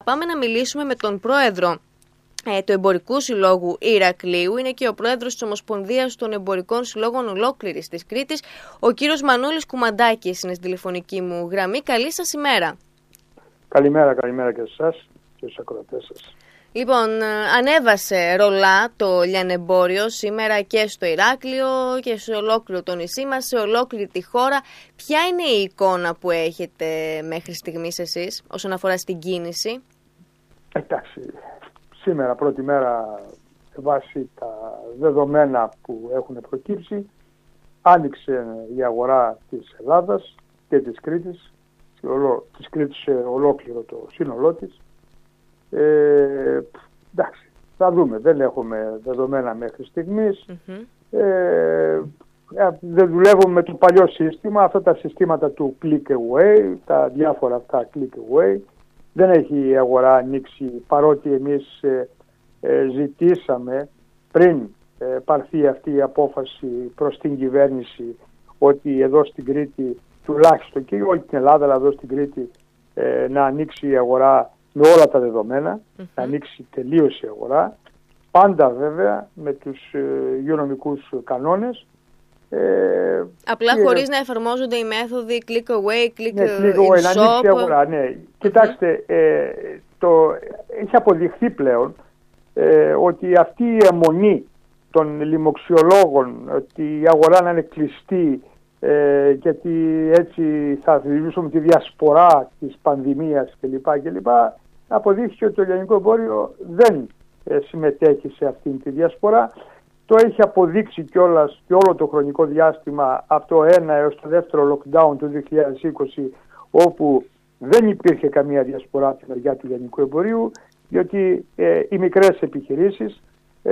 πάμε να μιλήσουμε με τον πρόεδρο του Εμπορικού Συλλόγου Ηρακλείου. Είναι και ο πρόεδρος της Ομοσπονδίας των Εμπορικών Συλλόγων ολόκληρης της Κρήτης, ο κύριος Μανώλης Κουμαντάκης, είναι στη τηλεφωνική μου γραμμή. Καλή σας ημέρα. Καλημέρα και σε εσάς και στους ακροατές σας. Λοιπόν, ανέβασε ρολά το λιανεμπόριο σήμερα και στο Ηράκλειο και σε ολόκληρο το νησί μας, σε ολόκληρη τη χώρα. Ποια είναι η εικόνα που έχετε μέχρι στιγμής εσείς όσον αφορά στην κίνηση? Εντάξει, σήμερα πρώτη μέρα βάσει τα δεδομένα που έχουν προκύψει άνοιξε η αγορά της Ελλάδας και της Κρήτης, της Κρήτης σε ολόκληρο το σύνολό της. Εντάξει, θα δούμε, δεν έχουμε δεδομένα μέχρι στιγμής. Δεν δουλεύουμε με το παλιό σύστημα, αυτά τα συστήματα του click away, τα διάφορα αυτά click away. Δεν έχει η αγορά ανοίξει, παρότι εμείς ζητήσαμε πριν πάρθει αυτή η απόφαση προς την κυβέρνηση ότι εδώ στην Κρήτη, τουλάχιστον και όλη την Ελλάδα, αλλά εδώ στην Κρήτη, να ανοίξει η αγορά με όλα τα δεδομένα, να ανοίξει τελείως η αγορά, πάντα βέβαια με τους υγειονομικούς κανόνες. Απλά χωρίς να εφαρμόζονται οι μέθοδοι click away, click in να ανοίξει η αγορά, ναι. Κοιτάξτε, έχει αποδειχθεί πλέον ότι αυτή η αιμονή των λοιμοξιολόγων ότι η αγορά να είναι κλειστή γιατί έτσι θα δημιουργήσουμε τη διασπορά της πανδημίας κλπ. Αποδείχθηκε ότι το λιανικό εμπόριο δεν συμμετέχει σε αυτήν τη διασπορά. Το έχει αποδείξει κιόλας και όλο το χρονικό διάστημα από το 1 έως το δεύτερο lockdown του 2020, όπου δεν υπήρχε καμία διασπορά από τη μεριά του λιανικού εμπορίου, διότι οι μικρές επιχειρήσεις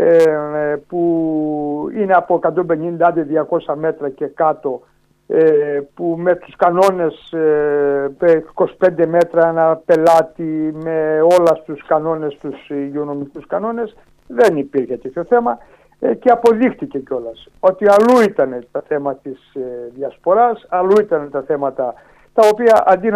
που είναι από 150-200 μέτρα και κάτω, που με τους κανόνες 25 μέτρα ένα πελάτη, με όλα στους κανόνες, τους υγειονομικούς κανόνες, δεν υπήρχε τέτοιο θέμα. Και αποδείχτηκε κιόλας ότι αλλού ήταν τα θέματα της διασποράς, αλλού ήταν τα θέματα τα οποία αντί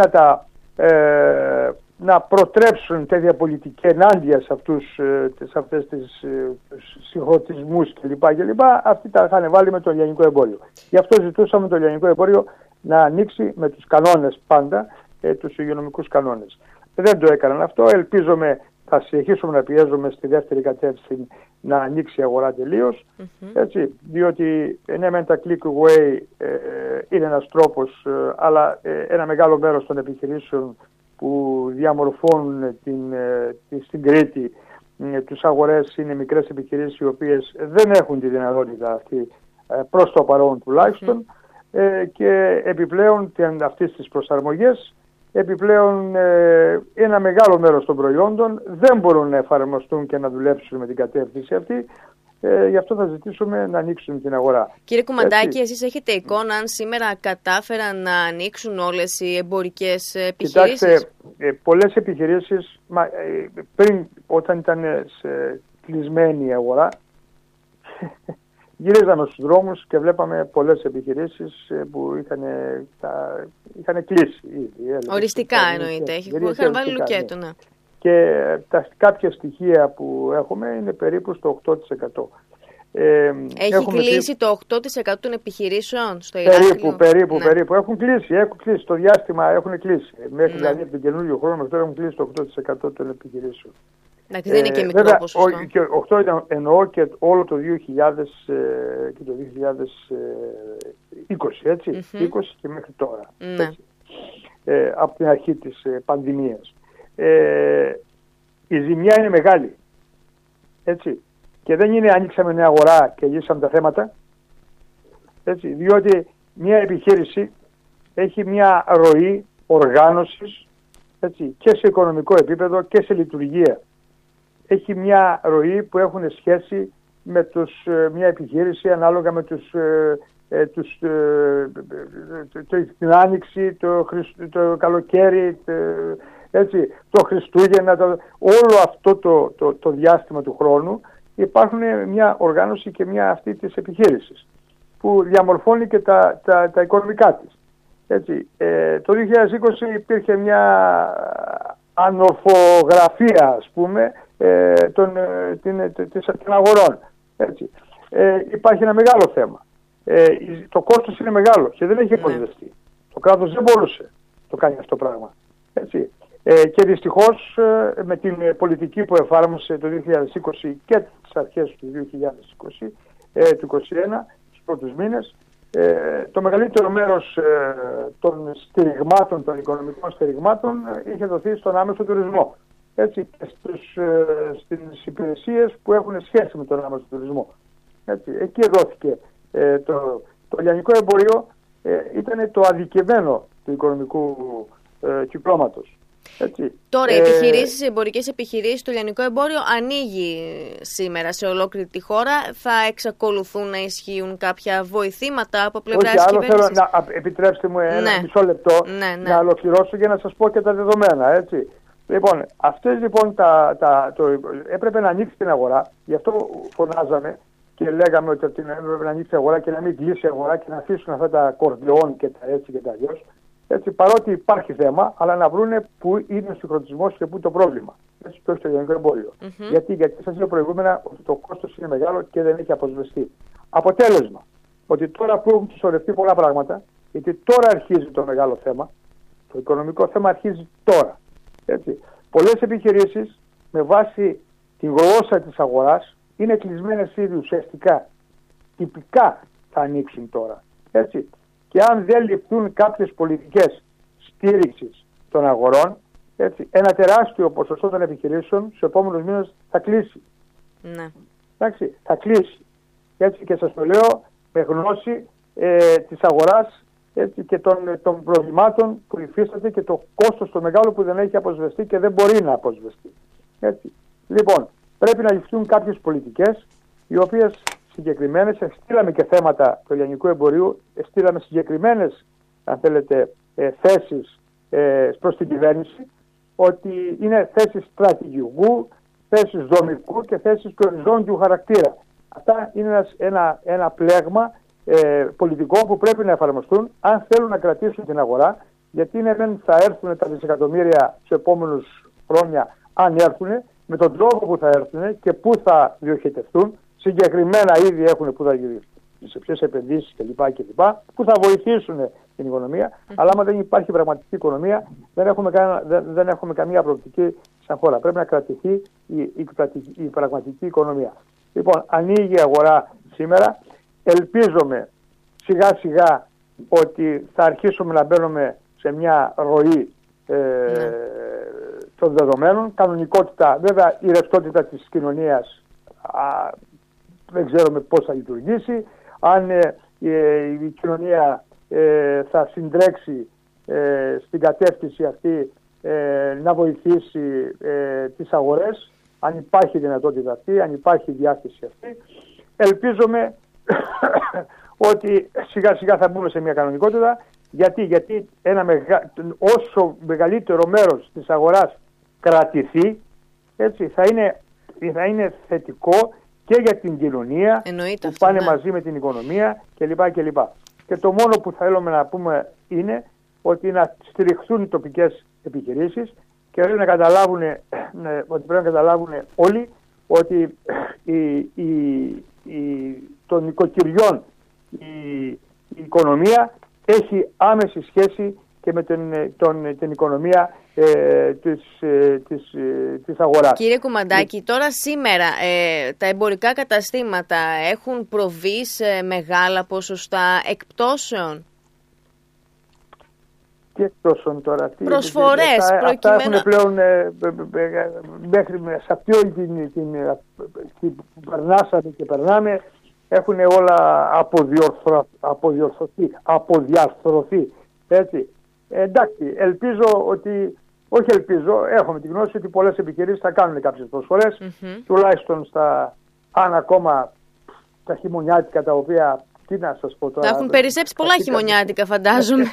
να προτρέψουν τέτοια πολιτική ενάντια σε αυτές τις συγχωτισμούς κλπ. Αυτοί τα είχαν βάλει με το λιανικό εμπόριο. Γι' αυτό ζητούσαμε το λιανικό εμπόριο να ανοίξει με τους κανόνες πάντα, τους υγειονομικούς κανόνες. Δεν το έκαναν αυτό. Ελπίζομαι θα συνεχίσουμε να πιέζουμε στη δεύτερη κατεύθυνση να ανοίξει η αγορά τελείως, έτσι, διότι ναι μεν τα click away είναι ένας τρόπος, αλλά ένα μεγάλο μέρος των επιχειρήσεων που διαμορφώνουν στην Κρήτη τους αγορές είναι μικρές επιχειρήσεις οι οποίες δεν έχουν τη δυνατότητα αυτή προς το παρόν τουλάχιστον, και επιπλέον αυτές τις προσαρμογές, επιπλέον ένα μεγάλο μέρος των προϊόντων δεν μπορούν να εφαρμοστούν και να δουλέψουν με την κατεύθυνση αυτή. Γι' αυτό θα ζητήσουμε να ανοίξουν την αγορά. Κύριε Κουμαντάκη, εσείς έχετε εικόνα αν σήμερα κατάφεραν να ανοίξουν όλες οι εμπορικές επιχειρήσεις? Κοιτάξτε, πολλές επιχειρήσεις πριν, όταν ήταν κλεισμένη η αγορά, γυρίζαμε στους δρόμους και βλέπαμε πολλές επιχειρήσεις που είχαν κλείσει ήδη. Οριστικά εννοείται, είχαν βάλει λουκέτο, ναι. Και κάποια στοιχεία που έχουμε είναι περίπου στο 8%. Έχει κλείσει το 8% των επιχειρήσεων στο Ηράκλειο? Περίπου. Έχουν κλείσει. Το διάστημα έχουν κλείσει. Μέχρι δηλαδή από τον καινούριο χρόνο μέχρι τώρα έχουν κλείσει το 8% των επιχειρήσεων. Εντάξει, δεν είναι και μικρό ποσοστό. Και 8 εννοώ και όλο το 2020, έτσι. 20 και μέχρι τώρα. Ναι. Από την αρχή της πανδημίας. Η ζημιά είναι μεγάλη. Έτσι. Και δεν είναι ανοίξαμε μια αγορά και λύσαμε τα θέματα. Έτσι. Διότι μια επιχείρηση έχει μια ροή οργάνωσης, έτσι, και σε οικονομικό επίπεδο και σε λειτουργία. Έχει μια ροή που έχουν σχέση με μια επιχείρηση ανάλογα με την Άνοιξη, το καλοκαίρι, έτσι, το Χριστούγεννα, όλο αυτό το διάστημα του χρόνου υπάρχουν μια οργάνωση και μια αυτή της επιχείρησης που διαμορφώνει και τα οικονομικά της. Έτσι, το 2020 υπήρχε μια ανορθογραφία, ας πούμε, των αγορών. Έτσι. Υπάρχει ένα μεγάλο θέμα. Το κόστος είναι μεγάλο και δεν έχει αποσβεστεί. Το κράτος δεν μπορούσε το κάνει αυτό το πράγμα. Έτσι. Και δυστυχώς με την πολιτική που εφάρμοσε το 2020 και τις αρχές του 2020, του 2021, στους πρώτους μήνες, το μεγαλύτερο μέρος των στηριγμάτων, των οικονομικών στηριγμάτων, είχε δοθεί στον άμεσο τουρισμό. Έτσι, και στις υπηρεσίες που έχουν σχέση με τον άμεσο τουρισμό. Έτσι, εκεί δόθηκε το λιανικό εμπόριο, ήταν το αδικημένο του οικονομικού κυκλώματος. Έτσι. Τώρα, οι εμπορικές επιχειρήσεις, το λιανικό εμπόριο ανοίγει σήμερα σε ολόκληρη τη χώρα. Θα εξακολουθούν να ισχύουν κάποια βοηθήματα από πλευράς της κυβέρνησης? Θέλω να επιτρέψτε μου ένα μισό λεπτό να ολοκληρώσω και να σας πω και τα δεδομένα. Έτσι. Λοιπόν, αυτές λοιπόν έπρεπε να ανοίξει την αγορά, γι' αυτό φωνάζαμε και λέγαμε ότι έπρεπε να ανοίξει η αγορά και να μην κλείσει η αγορά και να αφήσουν αυτά τα κορδιόν και τα έτσι και τα αλλιώς. Έτσι, παρότι υπάρχει θέμα, αλλά να βρούνε πού είναι ο συγχρονισμός και πού το πρόβλημα. Έτσι, και όχι το λιανικό εμπόριο. Γιατί σας είπα προηγούμενα ότι το κόστος είναι μεγάλο και δεν έχει αποσβεστεί. Αποτέλεσμα, ότι τώρα που έχουν συσσωρευτεί πολλά πράγματα, γιατί τώρα αρχίζει το μεγάλο θέμα, το οικονομικό θέμα αρχίζει τώρα. Έτσι. Πολλές επιχειρήσεις με βάση τη γλώσσα της αγοράς είναι κλεισμένες ήδη ουσιαστικά. Τυπικά θα ανοίξουν τώρα. Έτσι. Και αν δεν ληφθούν κάποιες πολιτικές στήριξης των αγορών, έτσι, ένα τεράστιο ποσοστό των επιχειρήσεων στους επόμενους μήνες θα κλείσει. Ναι. Εντάξει, θα κλείσει. Έτσι, και σας το λέω με γνώση της αγοράς, έτσι, και των προβλημάτων που υφίσταται και το κόστος το μεγάλο που δεν έχει αποσβεστεί και δεν μπορεί να αποσβεστεί. Έτσι. Λοιπόν, πρέπει να ληφθούν κάποιες πολιτικές οι οποίες συγκεκριμένες, στείλαμε και θέματα του λιανικού εμπορίου, στείλαμε συγκεκριμένες, αν θέλετε, θέσεις προς την κυβέρνηση, ότι είναι θέσεις στρατηγικού, θέσεις δομικού και θέσεις του οριζόντιου χαρακτήρα. Αυτά είναι ένα πλέγμα πολιτικών που πρέπει να εφαρμοστούν αν θέλουν να κρατήσουν την αγορά, γιατί δεν θα έρθουν τα δισεκατομμύρια στους επόμενους χρόνια, αν έρθουν, με τον τρόπο που θα έρθουν και πού θα διοχετευτούν. Συγκεκριμένα ήδη έχουν που θα γίνουν, σε ποιες επενδύσεις κλπ. Που θα βοηθήσουν την οικονομία. Αλλά άμα δεν υπάρχει πραγματική οικονομία, δεν έχουμε καμία προοπτική σαν χώρα. Πρέπει να κρατηθεί η πραγματική οικονομία. Λοιπόν, ανοίγει η αγορά σήμερα. Ελπίζομαι σιγά σιγά ότι θα αρχίσουμε να μπαίνουμε σε μια ροή των δεδομένων. Κανονικότητα, βέβαια η ρευστότητα της κοινωνίας δεν ξέρουμε πώς θα λειτουργήσει. Αν η κοινωνία θα συντρέξει στην κατεύθυνση αυτή να βοηθήσει τις αγορές, αν υπάρχει δυνατότητα αυτή, αν υπάρχει διάθεση αυτή, ελπίζομαι ότι σιγά σιγά θα μπούμε σε μια κανονικότητα. Γιατί όσο μεγαλύτερο μέρος της αγοράς κρατηθεί, έτσι, θα είναι θετικό και για την κοινωνία. Εννοείται που πάνε μαζί με την οικονομία κλπ. Και το μόνο που θέλουμε να πούμε είναι ότι να στηριχθούν οι τοπικές επιχειρήσεις και πρέπει να καταλάβουν όλοι ότι των νοικοκυριών η οικονομία έχει άμεση σχέση και με την οικονομία της αγοράς. Κύριε Κουμαντάκη, τώρα σήμερα τα εμπορικά καταστήματα έχουν προβεί σε μεγάλα ποσοστά εκπτώσεων? Τι εκπτώσεων τώρα? Προσφορές αυτά έχουν πλέον μέχρι σε αυτή όλη την που περνάσαμε και περνάμε, έχουν όλα αποδιαρθρωθεί. Έτσι. Εντάξει, έχουμε τη γνώση ότι πολλές επιχειρήσεις θα κάνουν κάποιες προσφορές, τουλάχιστον αν ακόμα τα χειμωνιάτικα, τα οποία, τι να σας πω τώρα... Θα έχουν περισσέψει πολλά χειμωνιάτικα, φαντάζομαι.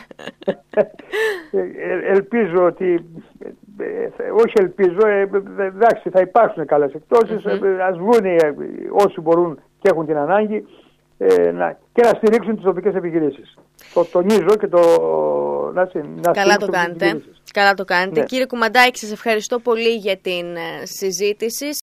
Ελπίζω ότι... όχι ελπίζω, εντάξει, θα υπάρξουν καλές εκτόσεις, ας βγουν όσοι μπορούν και έχουν την ανάγκη και να στηρίξουν τις τοπικές επιχειρήσεις. Το τονίζω και να Καλά το κάνετε. Καλά το κάνετε. Ναι. Κύριε Κουμαντάκη, σας ευχαριστώ πολύ για την συζήτηση.